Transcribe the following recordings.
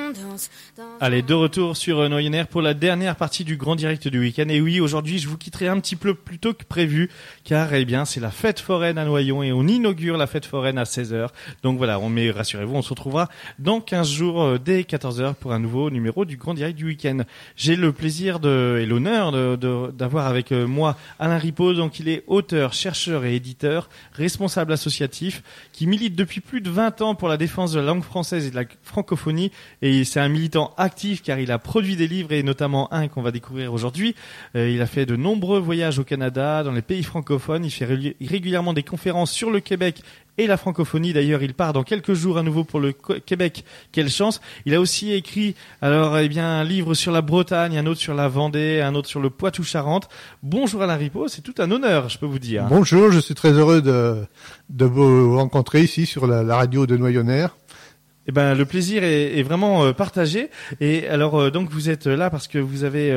Allez, de retour sur Noyen Air pour la dernière partie du grand direct du week-end. Et oui, aujourd'hui, je vous quitterai un petit peu plus tôt que prévu, car, eh bien, c'est la fête foraine à Noyon et on inaugure la fête foraine à 16h. Donc voilà, mais rassurez-vous, on se retrouvera dans 15 jours dès 14h pour un nouveau numéro du grand direct du week-end. J'ai le plaisir et l'honneur d'avoir avec moi Alain Ripaud. Donc il est auteur, chercheur et éditeur, responsable associatif, qui milite depuis plus de 20 ans pour la défense de la langue française et de la francophonie. Et c'est un militant actif car il a produit des livres et notamment un qu'on va découvrir aujourd'hui. Il a fait de nombreux voyages au Canada, dans les pays francophones. Il fait régulièrement des conférences sur le Québec et la francophonie. D'ailleurs, il part dans quelques jours à nouveau pour le Québec. Quelle chance. Il a aussi écrit, un livre sur la Bretagne, un autre sur la Vendée, un autre sur le Poitou-Charentes. Bonjour Alain Ripaud, c'est tout un honneur, je peux vous dire. Bonjour, je suis très heureux de vous rencontrer ici sur la radio de Noyen Air. Eh ben, le plaisir est vraiment partagé. Et alors, donc, vous êtes là parce que vous avez,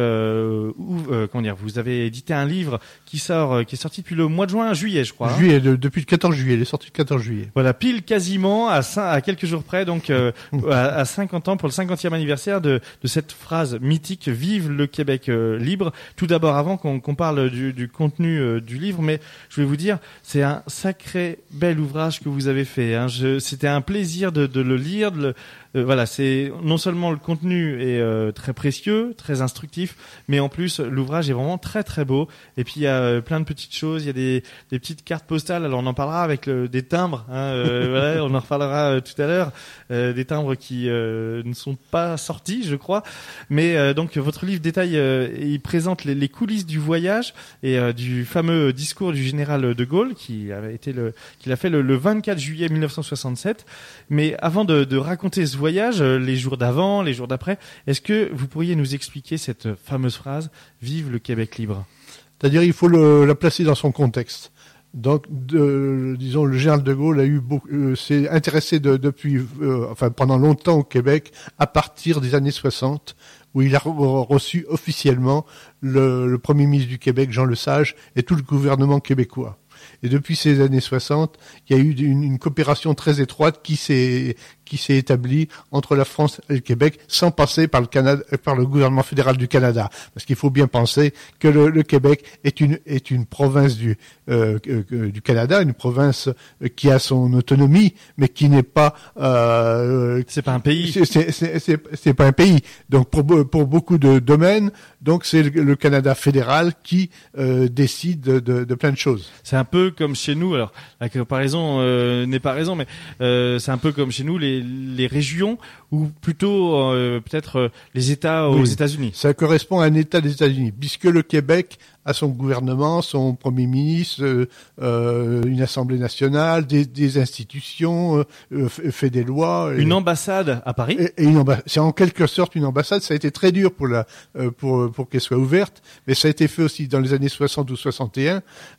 vous avez édité un livre qui est sorti depuis le mois de juillet, je crois. Juillet, depuis le 14 juillet, il est sorti le 14 juillet. Voilà, pile quasiment à quelques jours près, donc à 50 ans pour le 50e anniversaire de cette phrase mythique, vive le Québec libre. Tout d'abord, avant qu'on parle du contenu du livre, mais je vais vous dire, c'est un sacré bel ouvrage que vous avez fait. Hein. C'était un plaisir de le lire. Voilà, c'est non seulement le contenu est très précieux, très instructif, mais en plus l'ouvrage est vraiment très très beau. Et puis il y a plein de petites choses, il y a des petites cartes postales. Alors on en parlera avec des timbres. Voilà, on en reparlera tout à l'heure. Des timbres qui ne sont pas sortis, je crois. Mais donc votre livre détaille, il présente les coulisses du voyage et du fameux discours du général de Gaulle qu'il a fait le 24 juillet 1967. Mais avant de raconter ce voyage, les jours d'avant, les jours d'après, est-ce que vous pourriez nous expliquer cette fameuse phrase « Vive le Québec libre ». C'est-à-dire, il faut la placer dans son contexte. Donc, disons, le général de Gaulle s'est intéressé pendant longtemps au Québec, à partir des années 60, où il a reçu officiellement le Premier ministre du Québec, Jean Lesage, et tout le gouvernement québécois. Et depuis ces années 60, il y a eu une coopération très étroite qui s'est établie entre la France et le Québec, sans passer par le gouvernement fédéral du Canada. Parce qu'il faut bien penser que le Québec est une province du Canada, une province qui a son autonomie, mais qui n'est pas. C'est pas un pays. C'est pas un pays. Donc pour beaucoup de domaines, donc c'est le Canada fédéral qui décide de plein de choses. C'est un peu comme chez nous. Alors la comparaison n'est pas raison, mais c'est un peu comme chez nous les régions ou plutôt peut-être les États aux États-Unis. Ça correspond à un État des États-Unis, puisque le Québec a son gouvernement, son Premier ministre, une Assemblée nationale, des institutions, fait des lois. Une ambassade à Paris. C'est en quelque sorte une ambassade. Ça a été très dur pour qu'elle soit ouverte, mais ça a été fait aussi dans les années 60 ou 61,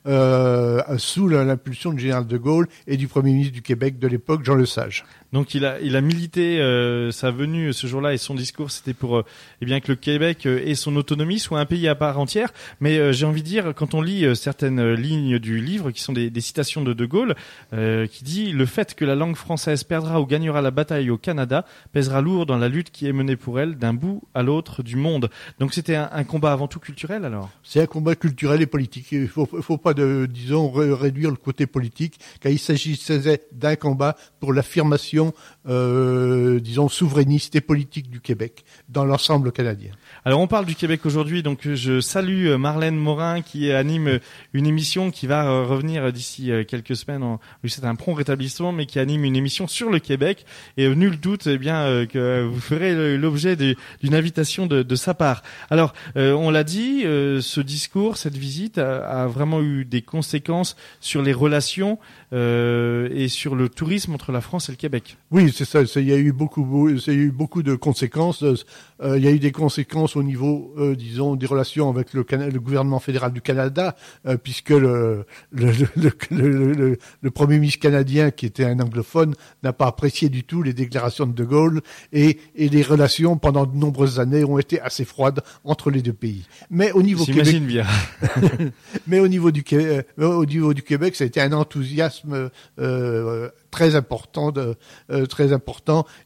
sous l'impulsion du général de Gaulle et du Premier ministre du Québec de l'époque, Jean Lesage. Donc il a milité sa venue ce jour-là et son discours, c'était pour que le Québec ait son autonomie, soit un pays à part entière. Mais j'ai envie de dire, quand on lit certaines lignes du livre, qui sont des citations de Gaulle, qui dit « Le fait que la langue française perdra ou gagnera la bataille au Canada pèsera lourd dans la lutte qui est menée pour elle d'un bout à l'autre du monde. » Donc c'était un combat avant tout culturel alors. C'est un combat culturel et politique. Il faut pas réduire le côté politique, car il s'agissait d'un combat pour l'affirmation souverainiste et politique du Québec dans l'ensemble canadien. Alors on parle du Québec aujourd'hui, donc je salue Marlène Morin qui anime une émission qui va revenir d'ici quelques semaines. C'est un prompt rétablissement, mais qui anime une émission sur le Québec et nul doute que vous ferez l'objet d'une invitation de sa part. Alors on l'a dit, ce discours, cette visite a vraiment eu des conséquences sur les relations et sur le tourisme entre la France et le Québec. Oui, c'est ça. Il y a eu beaucoup de conséquences. Il y a eu des conséquences au niveau, des relations avec le gouvernement fédéral du Canada, puisque le Premier ministre canadien, qui était un anglophone, n'a pas apprécié du tout les déclarations de Gaulle, et les relations pendant de nombreuses années ont été assez froides entre les deux pays. Mais au niveau J'imagine bien. Mais au niveau du Québec, ça a été un enthousiasme très important et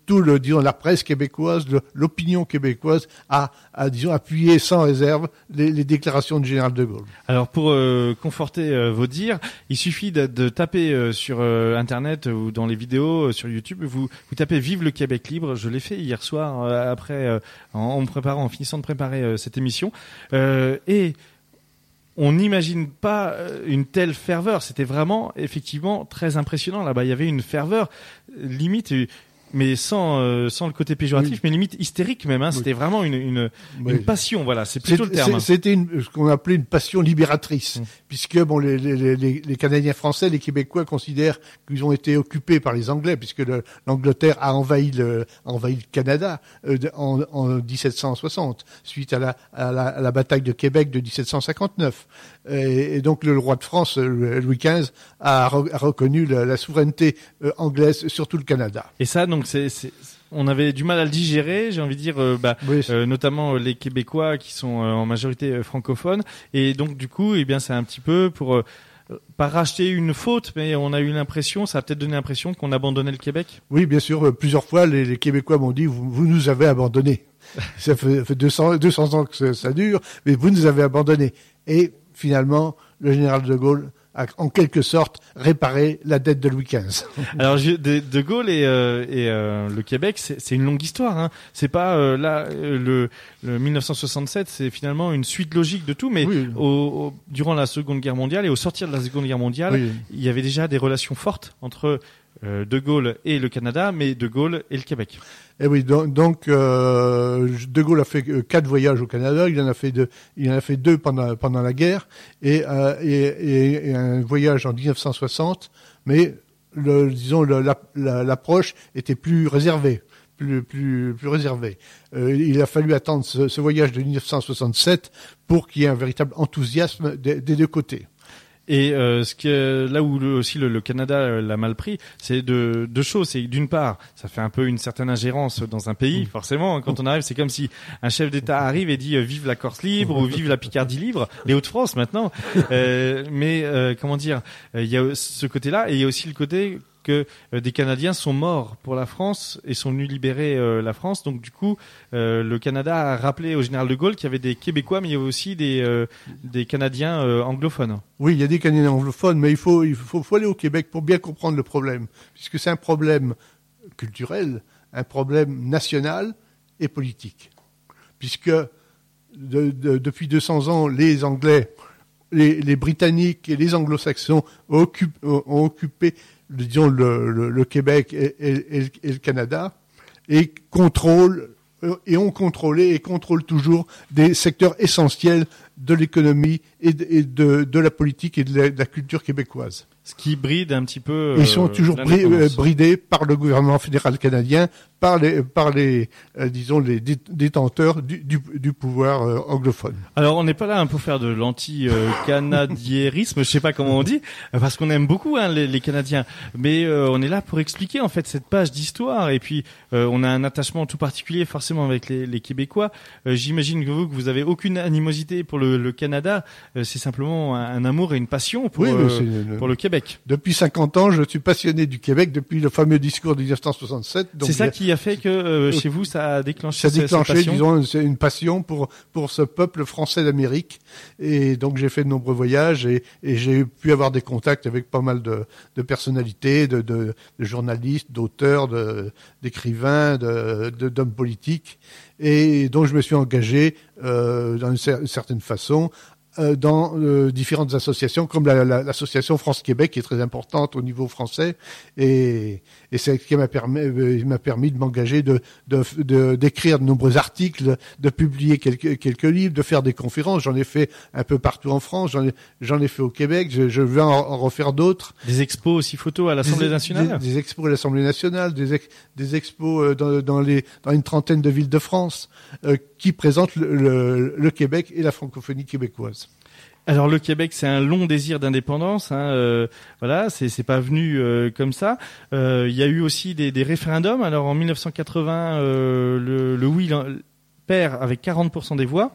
disons, la presse québécoise, l'opinion québécoise a disons, appuyé sans réserve les déclarations du général de Gaulle. Alors pour conforter vos dires, il suffit de taper sur Internet ou dans les vidéos sur YouTube, vous tapez Vive le Québec libre. Je l'ai fait hier soir après en finissant de préparer cette émission et on n'imagine pas une telle ferveur. C'était vraiment effectivement très impressionnant. Là-bas, il y avait une ferveur limite. Mais sans le côté péjoratif, mais limite hystérique même. C'était vraiment une passion. Voilà, c'est plutôt le terme. C'était ce qu'on appelait une passion libératrice, puisque les Canadiens français, les Québécois considèrent qu'ils ont été occupés par les Anglais, puisque l'Angleterre a envahi le Canada en 1760, suite à la bataille de Québec de 1759. Et donc le roi de France, Louis XV, a reconnu la souveraineté anglaise sur tout le Canada. Et ça, donc, on avait du mal à le digérer, j'ai envie de dire, notamment les Québécois qui sont en majorité francophones. Et donc, du coup, eh bien, c'est un petit peu pour pas racheter une faute, mais on a eu l'impression, ça a peut-être donné l'impression qu'on abandonnait le Québec. Oui, bien sûr. Plusieurs fois, les Québécois m'ont dit, vous nous avez abandonnés. Ça fait 200 ans que ça dure, mais vous nous avez abandonnés. Et finalement, le général de Gaulle a en quelque sorte réparé la dette de Louis XV. Alors de Gaulle et le Québec, c'est une longue histoire. Hein. C'est pas le 1967, c'est finalement une suite logique de tout. Mais oui. Durant la Seconde Guerre mondiale et au sortir de la Seconde Guerre mondiale, il y avait déjà des relations fortes entre de Gaulle et le Canada, mais de Gaulle et le Québec. Et oui, donc de Gaulle a fait 4 voyages au Canada. Il en a fait 2 pendant la guerre et un voyage en 1960. Mais l'approche était plus réservée, plus réservée. Il a fallu attendre ce voyage de 1967 pour qu'il y ait un véritable enthousiasme des 2 côtés. Et là où aussi le Canada l'a mal pris, c'est deux choses. C'est d'une part, ça fait un peu une certaine ingérence dans un pays. Forcément, quand on arrive, c'est comme si un chef d'État arrive et dit vive la Corse libre ou vive la Picardie libre, les Hauts-de-France maintenant. Comment dire, il y a ce côté-là et il y a aussi le côté que des Canadiens sont morts pour la France et sont venus libérer la France. Donc du coup, le Canada a rappelé au général de Gaulle qu'il y avait des Québécois, mais il y avait aussi des Canadiens anglophones. Oui, il y a des Canadiens anglophones, mais il faut aller au Québec pour bien comprendre le problème, puisque c'est un problème culturel, un problème national et politique. Puisque depuis 200 ans, les Anglais, les Britanniques et les Anglo-Saxons ont occupé disons le Québec et le Canada et ont contrôlé et contrôlent toujours des secteurs essentiels de l'économie et de la politique et de la culture québécoise. Ce qui bride un petit peu. Ils sont toujours bridés par le gouvernement fédéral canadien, par les disons les détenteurs du pouvoir anglophone. Alors on n'est pas là pour faire de l'anti-canadiérisme, je sais pas comment on dit, parce qu'on aime beaucoup les Canadiens, mais on est là pour expliquer en fait cette page d'histoire et puis on a un attachement tout particulier forcément avec les Québécois. J'imagine que vous avez aucune animosité pour le Canada, c'est simplement un amour et une passion pour le Québec. Depuis 50 ans, je suis passionné du Québec depuis le fameux discours de 1967. C'est ça qui a fait que chez vous ça a déclenché cette passion. Disons, c'est une passion pour ce peuple français d'Amérique. Et donc j'ai fait de nombreux voyages et j'ai pu avoir des contacts avec pas mal de personnalités, de journalistes, d'auteurs, d'écrivains, d'hommes politiques. Et donc je me suis engagé dans une certaine façon dans différentes associations comme l'association France-Québec qui est très importante au niveau français et c'est ce qui m'a permis de m'engager d'écrire de nombreux articles, de publier quelques livres, de faire des conférences. J'en ai fait un peu partout en France, j'en ai fait au Québec, je vais en refaire d'autres. Des expos aussi photos à l'Assemblée nationale. Des expos à l'Assemblée nationale, des expos dans une trentaine de villes de France qui présentent le Québec et la francophonie québécoise. Alors le Québec, c'est un long désir d'indépendance, voilà, c'est pas venu comme ça. Il y a eu aussi des référendums. Alors en 1980, le oui perd avec 40% des voix.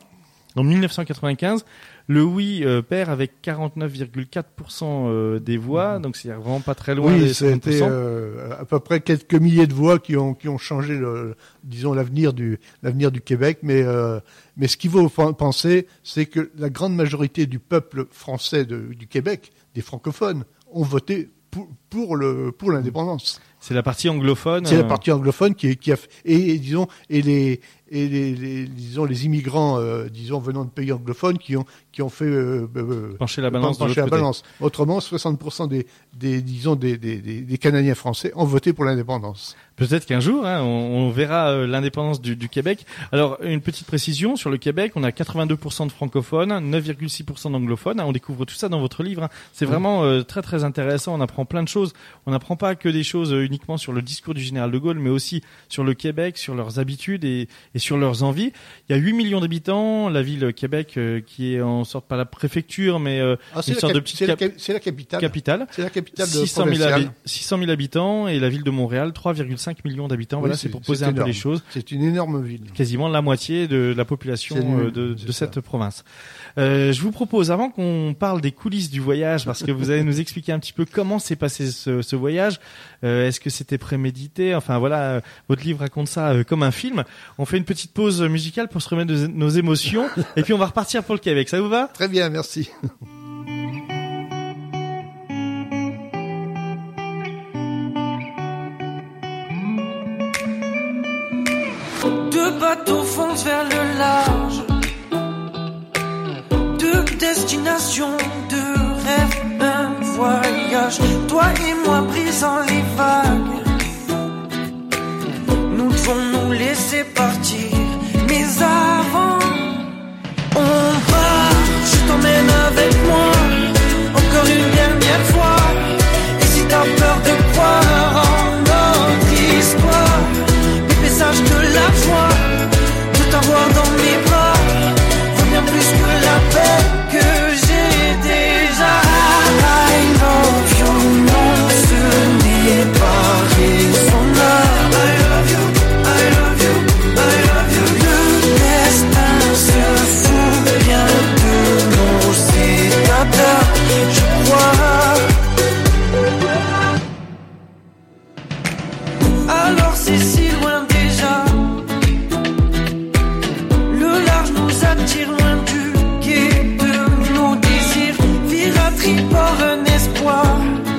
En 1995, le oui perd avec 49,4% des voix, donc c'est vraiment pas très loin des 50%. C'était à peu près quelques milliers de voix qui ont changé l'avenir du Québec, mais ce qu'il faut penser, c'est que la grande majorité du peuple français du Québec, des francophones, ont voté pour l'indépendance. C'est la partie anglophone. C'est la partie anglophone qui a et les immigrants venant de pays anglophones qui ont fait pencher la balance. Autrement, 60% des Canadiens français ont voté pour l'indépendance. Peut-être qu'un jour, on verra l'indépendance du Québec. Alors, une petite précision sur le Québec, on a 82% de francophones, 9,6% d'anglophones. On découvre tout ça dans votre livre. C'est vraiment très très intéressant. On apprend plein de choses. On n'apprend pas que des choses uniquement sur le discours du général de Gaulle, mais aussi sur le Québec, sur leurs habitudes et sur leurs envies. Il y a 8 millions d'habitants. La ville Québec, qui est en sorte pas la préfecture, mais une sorte de petite c'est la capitale. C'est la capitale de 600 000 habitants et la ville de Montréal, 3,5 millions d'habitants. Voilà, c'est pour poser un peu les choses. C'est une énorme ville. Quasiment la moitié de la population de cette province. Je vous propose, avant qu'on parle des coulisses du voyage, parce que vous allez nous expliquer un petit peu comment s'est passé ce voyage, est-ce que c'était prémédité, enfin voilà, votre livre raconte ça comme un film. On fait une petite pause musicale pour se remettre de nos émotions, et puis on va repartir pour le Québec. Ça vous va ? Très bien, merci. Deux bateaux foncent vers le large, deux destinations, deux rêves, un voyage. Toi et moi brisant les vagues, nous devons nous laisser partir. Mais avant, on part, je t'emmène avec moi, encore une dernière fois. Et si t'as peur de croire en notre histoire, sache que la joie de t'avoir dans mes bras vaut bien plus que la paix que j'ai déjà. I love you, non, ce n'est pas raisonnable. I love you, I love you, I love you. Le destin se fout bien de nos états, je crois. Alors c'est si loin déjà, le large nous attire loin du quai de nos désirs. Vire à tribord un espoir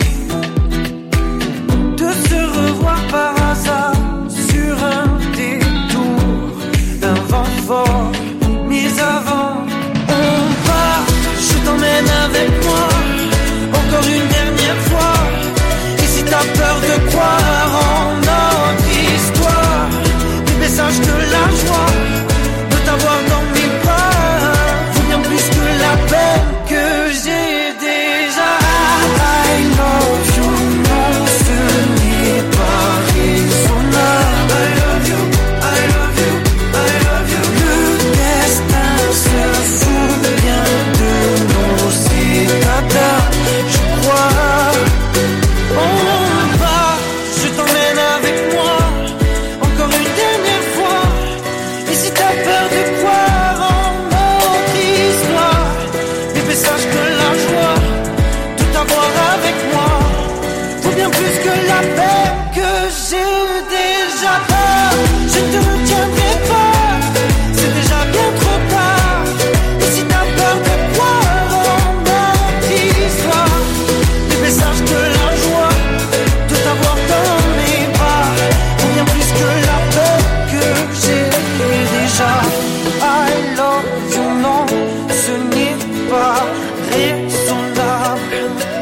de se revoir par hasard sur un détour, un vent fort. Mais avant, on part, je t'emmène avec moi, encore une dernière fois. Et si t'as peur de croire en notre histoire, sache que la joie de t'avoir dans mes bras vaut bien plus que la peine que j'ai déjà. I love you, non, ce n'est pas raisonnable. I love you, I love you, I love you. Le destin se fout bien de nos états, je crois. On va, je t'emmène avec moi, encore une dernière fois. Et si t'as peur de croire en notre histoire, bébé, sache que la joie de t'avoir avec moi vaut bien plus que la paix que j'ai déjà peur. Je te retiendrai pas, c'est déjà bien trop tard. Et si t'as peur de croire en notre histoire, bébé, sache que la joie de t'avoir dans mes bras vaut bien plus que la paix que j'ai déjà. I love you, non, ce n'est pas raisonnable.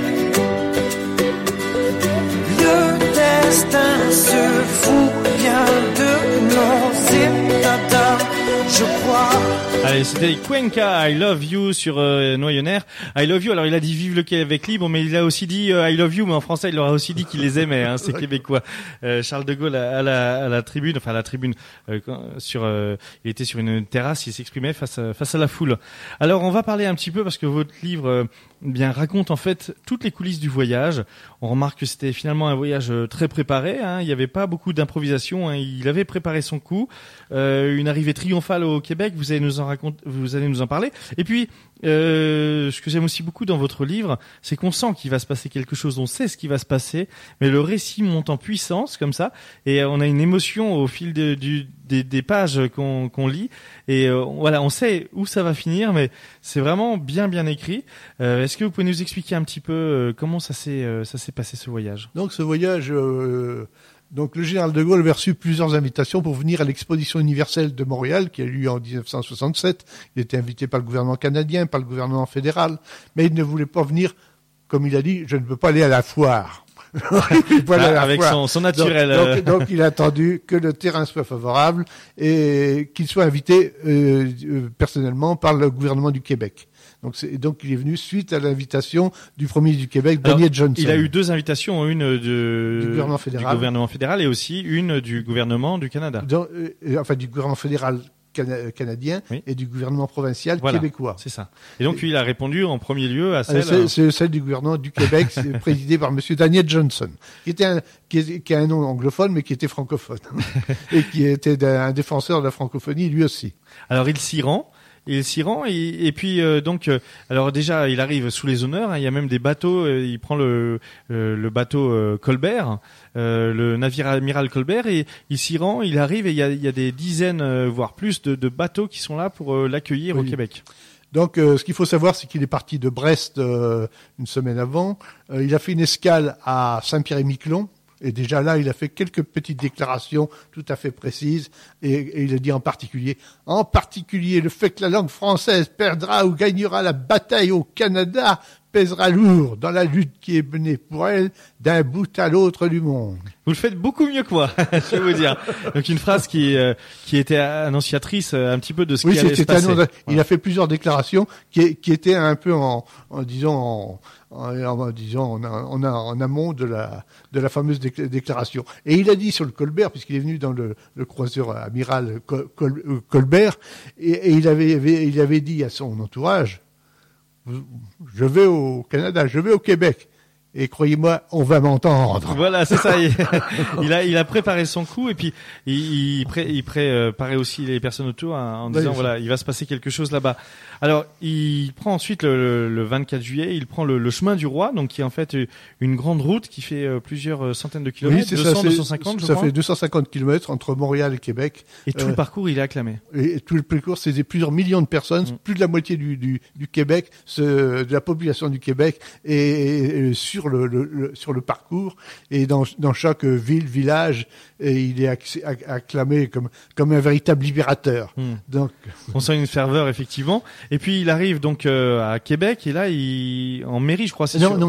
Le destin se fout bien de nos états d'âme, je crois. Allez, c'était Cuenca, I Love You sur Noyonnaire. I Love You, alors il a dit vive le Québec libre, mais il a aussi dit I Love You, mais en français il aura aussi dit qu'il les aimait, c'est québécois. Charles de Gaulle à la tribune, il était sur une terrasse, il s'exprimait face à la foule. Alors on va parler un petit peu, parce que votre livre bien raconte en fait toutes les coulisses du voyage. On remarque que c'était finalement un voyage très préparé, hein. Il n'y avait pas beaucoup d'improvisation, hein. Il avait préparé son coup. Une arrivée triomphale au Québec, vous allez nous en parler. Et puis ce que j'aime aussi beaucoup dans votre livre, c'est qu'on sent qu'il va se passer quelque chose, on sait ce qui va se passer, mais le récit monte en puissance comme ça, et on a une émotion au fil des pages qu'on lit, et voilà, on sait où ça va finir, mais c'est vraiment bien écrit. Est-ce que vous pouvez nous expliquer un petit peu comment ça s'est passé ce voyage? Donc ce voyage, donc le général de Gaulle avait reçu plusieurs invitations pour venir à l'exposition universelle de Montréal qui a eu lieu en 1967. Il était invité par le gouvernement canadien, par le gouvernement fédéral, mais il ne voulait pas venir, comme il a dit, je ne peux pas aller à la foire. Avec son naturel. Donc il a attendu que le terrain soit favorable et qu'il soit invité personnellement par le gouvernement du Québec. Donc il est venu suite à l'invitation du Premier ministre du Québec, Daniel Johnson. Il a eu 2 invitations, une du gouvernement fédéral et aussi une du gouvernement du Canada. Enfin du gouvernement fédéral canadien, oui, et du gouvernement provincial québécois. C'est ça. Et donc lui, il a répondu en premier lieu à celle... C'est celle du gouvernement du Québec, c'est présidé par monsieur Daniel Johnson, qui a un nom anglophone, mais qui était francophone. Et qui était un défenseur de la francophonie, lui aussi. Alors il s'y rend. Et puis donc alors déjà il arrive sous les honneurs, hein, il y a même des bateaux, il prend le bateau Colbert, le navire amiral Colbert, et il s'y rend, il arrive et il y a des dizaines voire plus de bateaux qui sont là pour l'accueillir, oui, au Québec. Donc ce qu'il faut savoir, c'est qu'il est parti de Brest une semaine avant, il a fait une escale à Saint-Pierre-et-Miquelon. Et déjà là, il a fait quelques petites déclarations tout à fait précises, et il a dit en particulier, le fait que la langue française perdra ou gagnera la bataille au Canada pèsera lourd dans la lutte qui est menée pour elle d'un bout à l'autre du monde. Vous le faites beaucoup mieux que moi, je vais vous dire. Donc une phrase qui était annonciatrice un petit peu de ce qui allait se passer. Il a fait plusieurs déclarations qui étaient un peu en amont de la fameuse déclaration. Et il a dit sur le Colbert, puisqu'il est venu dans le croiseur amiral Colbert, et il avait dit à son entourage, je vais au Canada, je vais au Québec. Et croyez-moi, on va m'entendre. Voilà, c'est ça. Il a préparé son coup, et puis il préparait aussi les personnes autour, hein, en disant voilà, il va se passer quelque chose là-bas. Alors, il prend ensuite le 24 juillet, il prend le chemin du roi, donc qui est en fait une grande route qui fait plusieurs centaines de kilomètres, 250, ça fait 250 kilomètres entre Montréal et Québec. Et tout le parcours, il est acclamé. Et tout le parcours, c'est plusieurs millions de personnes, plus de la moitié du Québec, de la population du Québec, et sur le parcours, et dans chaque ville, village, et il est acclamé comme un véritable libérateur. Donc, on sent une ferveur, effectivement. Et puis il arrive donc à Québec, et là en mairie, je crois.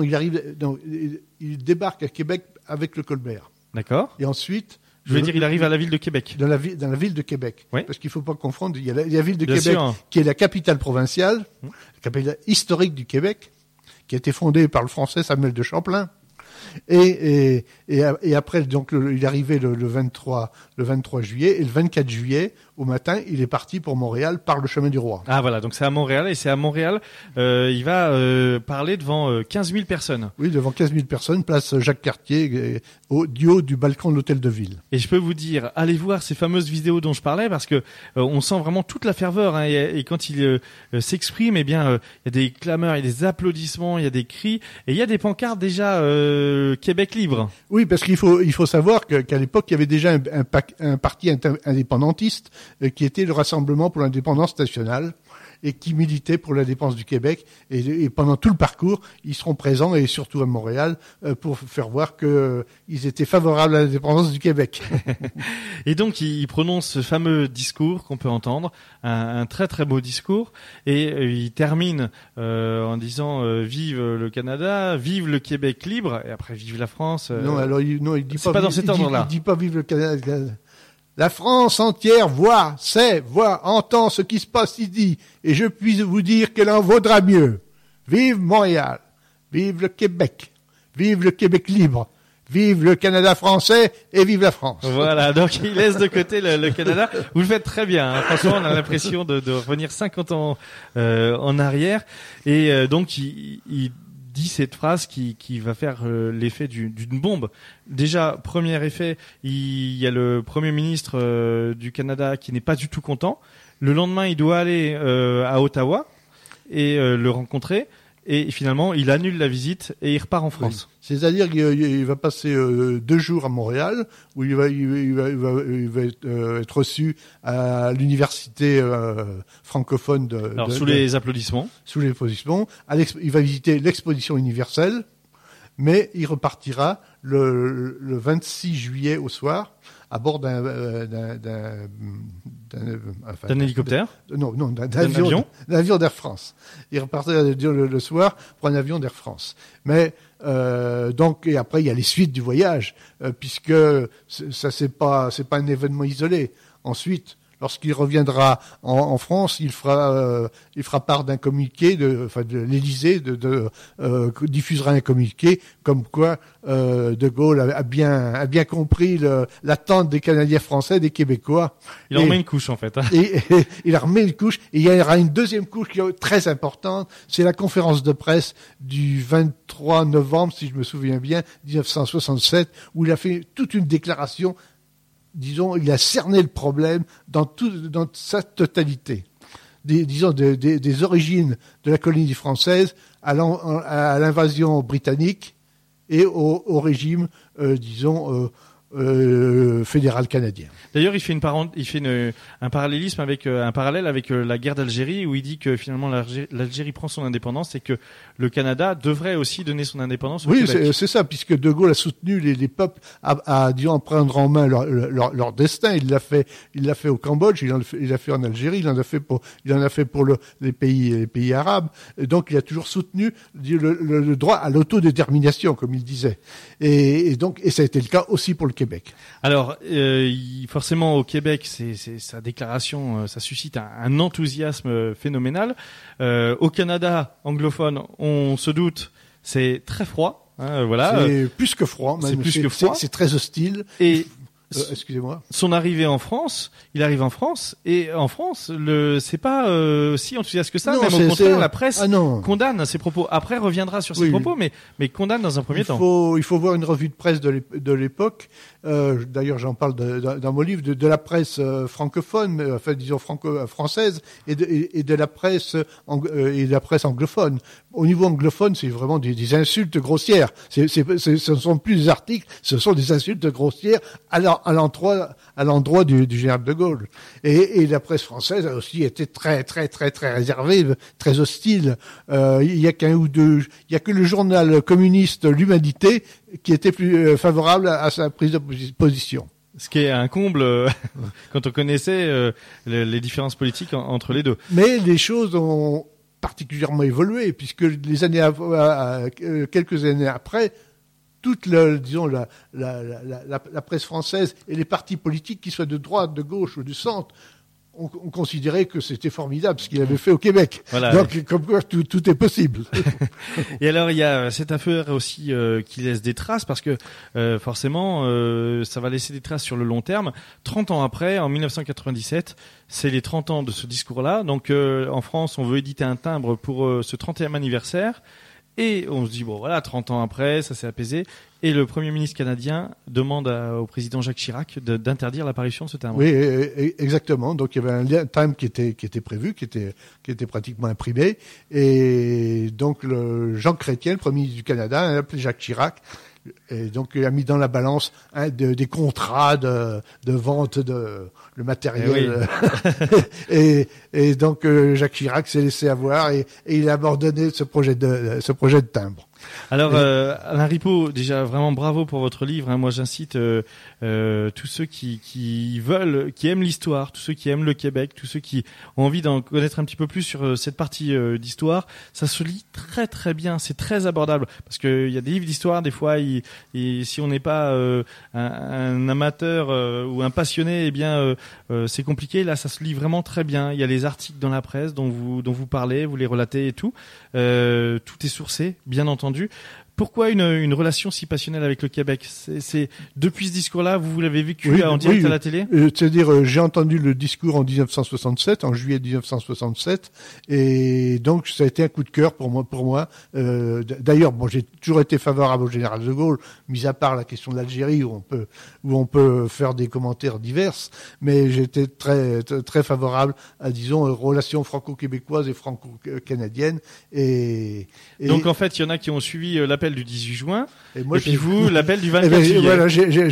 Il débarque à Québec avec le Colbert. D'accord. Et ensuite, il arrive à la ville de Québec. Dans la ville de Québec. Oui. Parce qu'il faut pas confondre. Il y a la ville de Bien Québec, sûr, qui est la capitale provinciale, la capitale historique du Québec, qui a été fondée par le Français Samuel de Champlain. Et après, donc, il est arrivé le 23 juillet, et le 24 juillet, au matin, il est parti pour Montréal par le chemin du roi. Ah voilà, donc c'est à Montréal, et c'est à Montréal, il va parler devant 15 000 personnes. Oui, devant 15 000 personnes, place Jacques-Cartier, du haut du balcon de l'hôtel de ville. Et je peux vous dire, allez voir ces fameuses vidéos dont je parlais, parce que on sent vraiment toute la ferveur, hein, et quand il s'exprime, eh bien, il y a des clameurs, il y a des applaudissements, il y a des cris, et il y a des pancartes déjà Québec libre. Oui, parce qu'il faut savoir qu'à l'époque, il y avait déjà un parti indépendantiste qui était le Rassemblement pour l'indépendance nationale, et qui militait pour l'indépendance du Québec. Et pendant tout le parcours, ils seront présents, et surtout à Montréal, pour faire voir qu'ils étaient favorables à l'indépendance du Québec. Et donc, il prononce ce fameux discours qu'on peut entendre, un très très beau discours, et il termine en disant vive le Canada, vive le Québec libre, et après vive la France. Non, alors il dit c'est pas dans cet ordre-là. Il dit pas vive le Canada. La France entière voit, entend ce qui se passe ici, et je puis vous dire qu'elle en vaudra mieux. Vive Montréal, vive le Québec libre, Vive le Canada français et vive la France. Voilà, donc il laisse de côté le Canada. Vous le faites très bien. Hein. Franchement, on a l'impression de revenir 50 ans en arrière. Et donc, il dit cette phrase qui va faire l'effet d'une bombe. Déjà, premier effet, il y a le Premier ministre du Canada qui n'est pas du tout content. Le lendemain, il doit aller à Ottawa et le rencontrer. Et finalement, il annule la visite et il repart en France. Oui. C'est-à-dire qu'il va passer 2 jours à Montréal, où il va être reçu à l'université francophone sous les applaudissements. Sous les applaudissements. Il va visiter l'exposition universelle, mais il repartira le 26 juillet au soir à bord d'un hélicoptère. D'un avion d'Air France. Il repartira le soir pour un avion d'Air France. Mais donc, et après il y a les suites du voyage, puisque ça c'est pas un événement isolé. Ensuite, lorsqu'il reviendra en France, il fera part d'un communiqué de l'Élysée, diffusera un communiqué comme quoi De Gaulle a bien compris l'attente des Canadiens français, des Québécois. Il en remet une couche en fait. Hein. Et il en remet une couche. Et il y aura une deuxième couche qui est très importante. C'est la conférence de presse du 23 novembre, si je me souviens bien, 1967, où il a fait toute une déclaration. Disons, il a cerné le problème dans sa totalité. Des origines de la colonie française à l'invasion britannique et au régime, fédéral canadien. D'ailleurs, il fait un parallélisme avec la guerre d'Algérie, où il dit que finalement l'Algérie prend son indépendance et que le Canada devrait aussi donner son indépendance au Québec. Oui, c'est ça, puisque De Gaulle a soutenu les peuples à prendre en main leur destin. Il l'a fait au Cambodge, il l'a fait en Algérie, il en a fait pour les pays arabes. Et donc, il a toujours soutenu le droit à l'autodétermination, comme il disait. Et ça a été le cas aussi pour le Québec. Alors, forcément, au Québec, c'est sa déclaration, ça suscite un enthousiasme phénoménal. Au Canada anglophone, on se doute, c'est très froid. Hein, voilà. C'est plus que froid. Même. C'est plus que froid. C'est très hostile. Et excusez-moi. Son arrivée en France, il arrive en France, et en France, c'est pas si enthousiaste que ça. Non, même au contraire, la presse condamne ses propos. Après, reviendra sur ses propos, mais condamne dans un premier temps. Il faut voir une revue de presse de l'époque. D'ailleurs, j'en parle dans mon livre de la presse francophone, disons française, et de la presse anglophone. Au niveau anglophone, c'est vraiment des insultes grossières. Ce ne sont plus des articles, ce sont des insultes grossières à l'endroit du général de Gaulle. Et la presse française a aussi été très, très, très, très réservée, très hostile. Il y a que le journal communiste L'Humanité qui était plus favorable à sa prise de position. Ce qui est un comble quand on connaissait les différences politiques entre les deux. Mais les choses ont particulièrement évolué, puisque quelques années après, toute la presse française et les partis politiques, qu'ils soient de droite, de gauche ou du centre, ont considéré que c'était formidable ce qu'il avait fait au Québec. Voilà, donc, comme quoi, tout est possible. Et alors, il y a cette affaire aussi qui laisse des traces, parce que forcément, ça va laisser des traces sur le long terme. 30 ans après, en 1997, c'est les 30 ans de ce discours-là. Donc, en France, on veut éditer un timbre pour ce 30e anniversaire. Et on se dit, bon voilà, 30 ans après, ça s'est apaisé. Et le Premier ministre canadien demande au président Jacques Chirac d'interdire l'apparition de ce timbre. Oui, exactement. Donc il y avait un timbre qui était prévu, qui était pratiquement imprimé. Et donc Jean Chrétien, le Premier ministre du Canada, a appelé Jacques Chirac. Et donc il a mis dans la balance des contrats de vente le matériel. Et donc Jacques Chirac s'est laissé avoir et il a abandonné ce projet de timbre. Alors Alain Ripaud, déjà vraiment bravo pour votre livre. Hein. Moi j'incite tous ceux qui aiment l'histoire, tous ceux qui aiment le Québec, tous ceux qui ont envie d'en connaître un petit peu plus sur cette partie d'histoire. Ça se lit très très bien, c'est très abordable parce que il y a des livres d'histoire des fois. Si on n'est pas un amateur ou un passionné, eh bien c'est compliqué. Là, ça se lit vraiment très bien. Il y a les articles dans la presse dont vous parlez, vous les relatez et tout. Tout est sourcé, bien entendu. Pourquoi une relation si passionnelle avec le Québec? C'est depuis ce discours-là, vous l'avez vécu en direct à la télé? C'est-à-dire, j'ai entendu le discours en 1967, en juillet 1967, et donc ça a été un coup de cœur pour moi. D'ailleurs, bon, j'ai toujours été favorable au général de Gaulle, mis à part la question de l'Algérie où on peut faire des commentaires divers, mais j'étais très très favorable à, disons, relations franco-québécoises et franco-canadiennes. Et donc en fait, il y en a qui ont suivi l'appel du 18 juin, et puis vous, l'appel du 24 juillet. Voilà,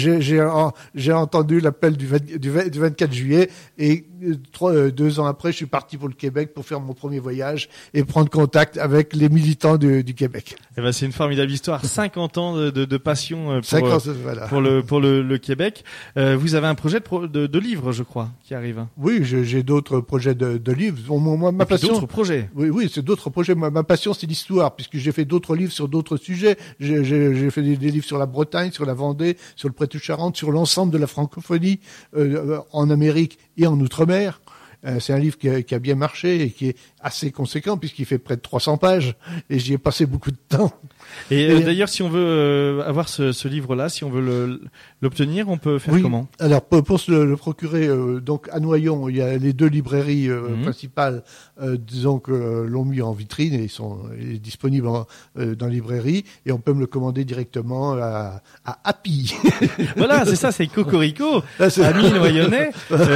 j'ai entendu l'appel du 24 juillet, et 2 ans après, je suis parti pour le Québec pour faire mon premier voyage et prendre contact avec les militants du Québec. Eh ben, c'est une formidable histoire. 50 ans de passion pour le Québec. Vous avez un projet de livre, je crois, qui arrive. Oui, j'ai d'autres projets de livres. Ma passion. D'autres projets. Oui, c'est d'autres projets. Ma passion, c'est l'histoire, puisque j'ai fait d'autres livres sur d'autres sujets. J'ai fait des livres sur la Bretagne, sur la Vendée, sur le Poitou-Charentes, sur l'ensemble de la francophonie en Amérique et en Outre-mer. C'est un livre qui a bien marché et qui est assez conséquent puisqu'il fait près de 300 pages et j'y ai passé beaucoup de temps. Et d'ailleurs, si on veut avoir ce livre-là, si on veut l'obtenir, on peut faire comment? Alors pour se le procurer, donc à Noyon, il y a les 2 librairies principales, disons que l'ont mis en vitrine et il est disponible dans la librairie, et on peut me le commander directement à Happy. Voilà, c'est ça, c'est Cocorico, ami noyonnais.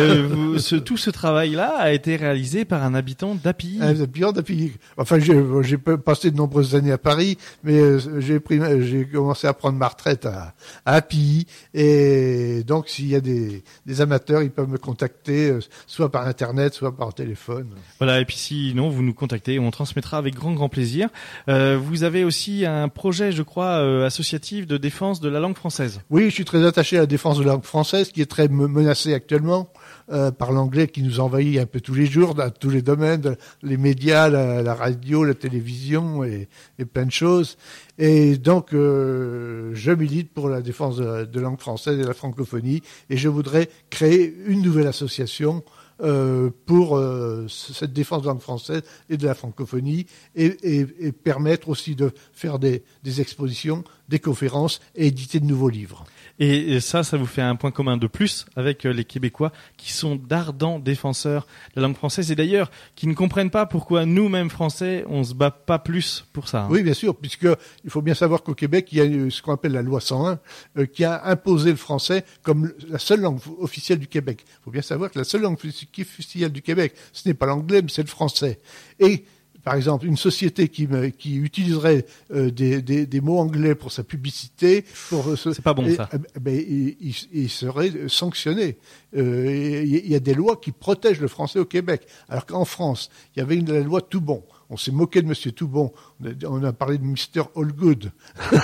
Tout ce travail-là a été réalisé par un habitant d'Happy. Un habitant d'Happy. Enfin, j'ai passé de nombreuses années à Paris, mais j'ai commencé à prendre ma retraite à Happy, et donc s'il y a des amateurs, ils peuvent me contacter soit par internet, soit par téléphone. Voilà, et puis sinon vous nous contactez, on transmettra avec grand plaisir. Vous avez aussi un projet, je crois, associatif de défense de la langue française. Oui, je suis très attaché à la défense de la langue française, qui est très menacée actuellement par l'anglais qui nous envahit un peu tous les jours, dans tous les domaines, les médias, la radio, la télévision et plein de choses. Et donc, je milite pour la défense de la langue française et de la francophonie, et je voudrais créer une nouvelle association pour cette défense de la langue française et de la francophonie, et permettre aussi de faire des expositions, des conférences et éditer de nouveaux livres. Et ça vous fait un point commun de plus avec les Québécois qui sont d'ardents défenseurs de la langue française, et d'ailleurs qui ne comprennent pas pourquoi nous-mêmes Français on se bat pas plus pour ça. Oui, bien sûr, puisque il faut bien savoir qu'au Québec il y a ce qu'on appelle la loi 101 qui a imposé le français comme la seule langue officielle du Québec. Il faut bien savoir que la seule langue officielle du Québec, ce n'est pas l'anglais, mais c'est le français. Et par exemple, une société qui utiliserait des mots anglais pour sa publicité, c'est pas bon ça. Il serait sanctionné. Il y a des lois qui protègent le français au Québec, alors qu'en France, il y avait la loi Toubon. On s'est moqué de Monsieur Toubon. On a parlé de Mr. Allgood.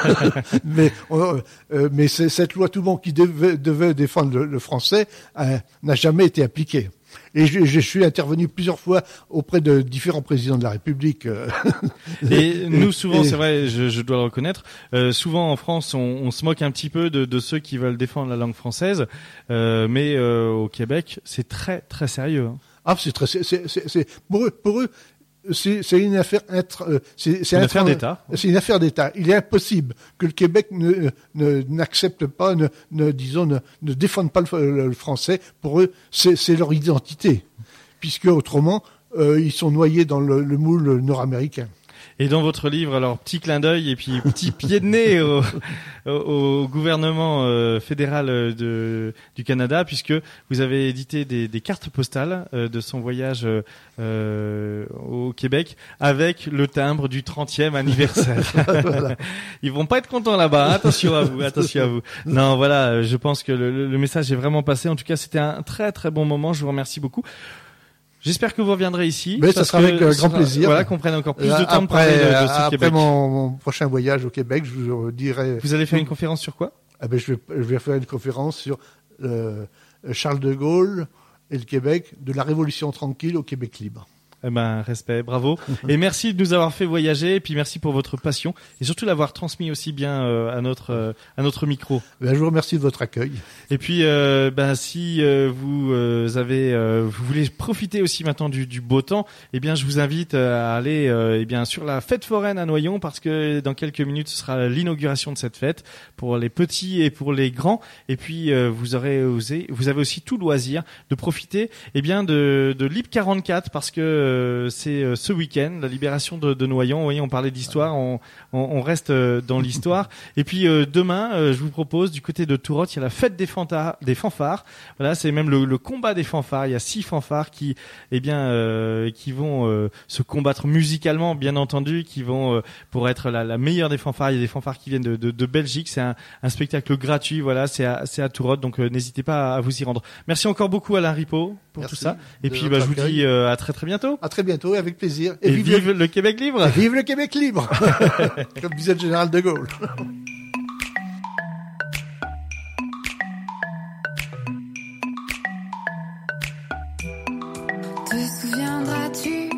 mais cette loi Toubon qui devait défendre le français n'a jamais été appliquée. Et je suis intervenu plusieurs fois auprès de différents présidents de la République. Et nous, souvent, c'est vrai, je dois le reconnaître, souvent en France, on se moque un petit peu de ceux qui veulent défendre la langue française, mais au Québec, c'est très très sérieux. Ah, c'est pour eux. C'est une affaire c'est une affaire d'État. C'est une affaire d'État. Il est impossible que le Québec n'accepte pas, ne défende pas le français. Pour eux, c'est leur identité, puisque autrement, ils sont noyés dans le moule nord-américain. Et dans votre livre, alors petit clin d'œil et puis petit pied de nez au gouvernement fédéral du Canada, puisque vous avez édité des cartes postales de son voyage au Québec avec le timbre du 30e anniversaire. Voilà. Ils vont pas être contents là-bas, hein, attention à vous. Non, voilà, je pense que le message est vraiment passé. En tout cas, c'était un très très bon moment. Je vous remercie beaucoup. J'espère que vous reviendrez ici. Mais ça sera avec grand plaisir. Voilà, qu'on prenne encore plus de temps de parler de ce Québec. Après mon prochain voyage au Québec, je vous dirai. Vous allez faire une conférence sur quoi? Je vais faire une conférence sur Charles de Gaulle et le Québec, de la Révolution tranquille au Québec libre. Eh ben, respect, bravo. Et merci de nous avoir fait voyager, et puis merci pour votre passion, et surtout l'avoir transmis aussi bien à notre micro. Ben, je vous remercie de votre accueil. Et puis, si vous voulez profiter aussi maintenant du beau temps, eh bien, je vous invite à aller sur la fête foraine à Noyon, parce que dans quelques minutes, ce sera l'inauguration de cette fête pour les petits et pour les grands. Et puis, vous avez aussi tout loisir de profiter, de l'IP 44, parce que c'est ce week-end la libération de Noyon. Vous voyez, on parlait d'histoire, on reste dans l'histoire. Et puis demain, je vous propose du côté de Tourotte, il y a la fête des fanfares. Voilà, c'est même le combat des fanfares. Il y a 6 fanfares qui vont se combattre musicalement, bien entendu, qui vont pour être la meilleure des fanfares. Il y a des fanfares qui viennent de Belgique. C'est un spectacle gratuit. Voilà, c'est à Tourotte, donc n'hésitez pas à vous y rendre. Merci encore beaucoup Alain Ripaud pour Merci tout ça. Et puis votre je vous accueil. dis à très très bientôt. À très bientôt et avec plaisir. Et vive le Québec libre. Vive le Québec libre. Comme disait le général de Gaulle. Te souviendras-tu